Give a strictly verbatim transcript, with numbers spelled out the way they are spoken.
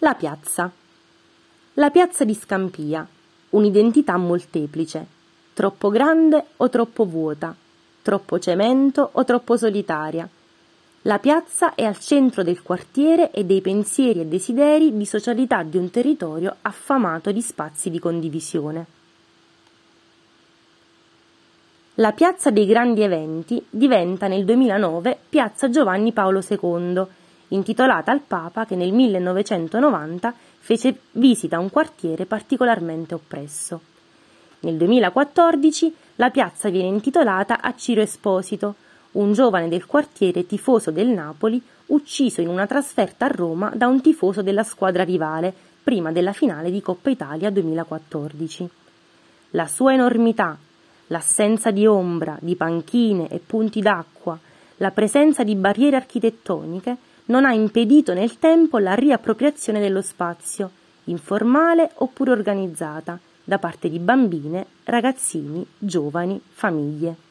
La piazza. La piazza di Scampia, un'identità molteplice, troppo grande o troppo vuota, troppo cemento o troppo solitaria. La piazza è al centro del quartiere e dei pensieri e desideri di socialità di un territorio affamato di spazi di condivisione. La piazza dei grandi eventi diventa nel duemilanove Piazza Giovanni Paolo secondo, intitolata al Papa che nel millenovecentonovanta fece visita a un quartiere particolarmente oppresso. Nel duemilaquattordici la piazza viene intitolata a Ciro Esposito, un giovane del quartiere tifoso del Napoli ucciso in una trasferta a Roma da un tifoso della squadra rivale prima della finale di Coppa Italia duemilaquattordici. La sua enormità, l'assenza di ombra, di panchine e punti d'acqua, la presenza di barriere architettoniche non ha impedito nel tempo la riappropriazione dello spazio, informale oppure organizzata, da parte di bambine, ragazzini, giovani, famiglie.